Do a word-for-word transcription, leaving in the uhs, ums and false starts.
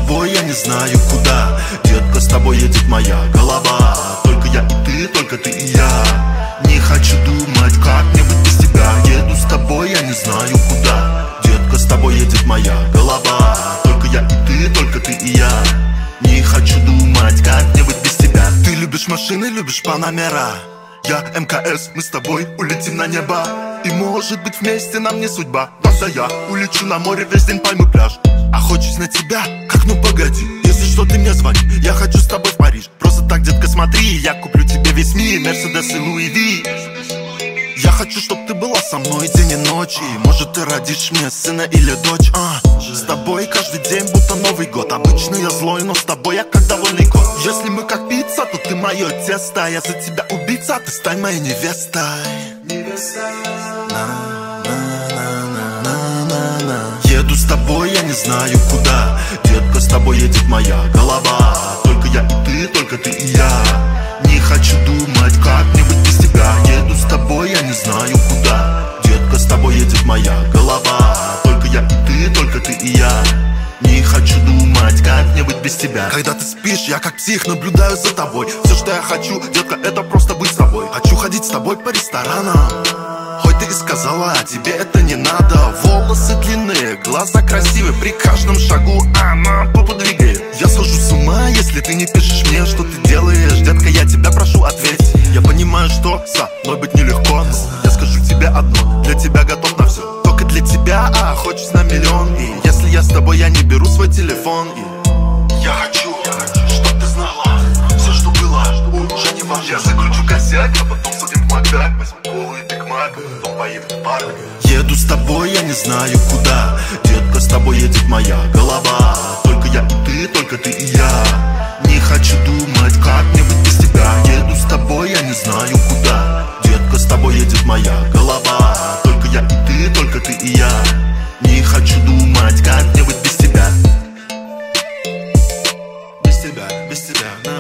тобой, я не знаю куда. Детка, с тобой едет моя голова. Только я и ты, только ты и я. Не хочу думать, как мне быть без тебя. Еду с тобой, я не знаю куда. Детка, с тобой едет моя голова. Только я и ты, только ты и я. Не хочу думать, как мне быть без тебя. Ты любишь машины, любишь по номера. Я МКС, мы с тобой улетим на небо. И может быть вместе нам не судьба. Тогда я улечу на море, весь день пойму пляж. Охочусь на тебя, как ну погоди. Если что, ты мне звони, я хочу с тобой в Париж. Просто так, детка, смотри, я куплю тебе весь мир, Мерседес и Луи Ви. Я хочу, чтоб ты была со мной день и ночь. И может ты родишь мне сына или дочь. а, С тобой каждый день будто Новый год. Обычно я злой, но с тобой я как довольный кот. Если мы как пицца, то ты мое тесто. Я за тебя убийца, ты стань моей невестой. Еду с тобой, я не знаю куда. Детка, с тобой едет моя голова. Только я и ты, только ты и я. Не хочу думать, как мне быть без тебя. Еду с тобой, я не знаю куда. Детка, с тобой едет моя голова. Только я и ты, только ты и я. Не хочу думать, как мне быть без тебя. Когда ты спишь, я как псих наблюдаю за тобой. Все, что я хочу, детка, это просто быть с тобой. Хочу ходить с тобой по ресторанам. Хоть ты и сказала, а тебе это не надо. Волосы длинные, глаза красивые. При каждом шагу она попу двигает. Я схожу с ума, если ты не пишешь мне, что ты делаешь. Детка, я тебя прошу, ответь. Я понимаю, что со мной быть нелегко, но я скажу тебе одно: для тебя готов на все. Только для тебя, а хочешь на миллион. И если я с тобой, я не беру свой телефон. И я хочу, чтоб ты знала, все, что было, уже не важно. Я закручу косяк, а потом садим в Макдак. Возьму колу и Биг Мак, потом поедем в парк. Еду с тобой, я не знаю куда. Детка, с тобой едет моя голова. Только я и ты, только ты и я. Не хочу думать, как мне быть без тебя. Еду с тобой, я не знаю куда. Детка, с тобой едет моя голова. Только я и ты, только ты и я. Не хочу думать, как мне быть без тебя. Без тебя, без тебя.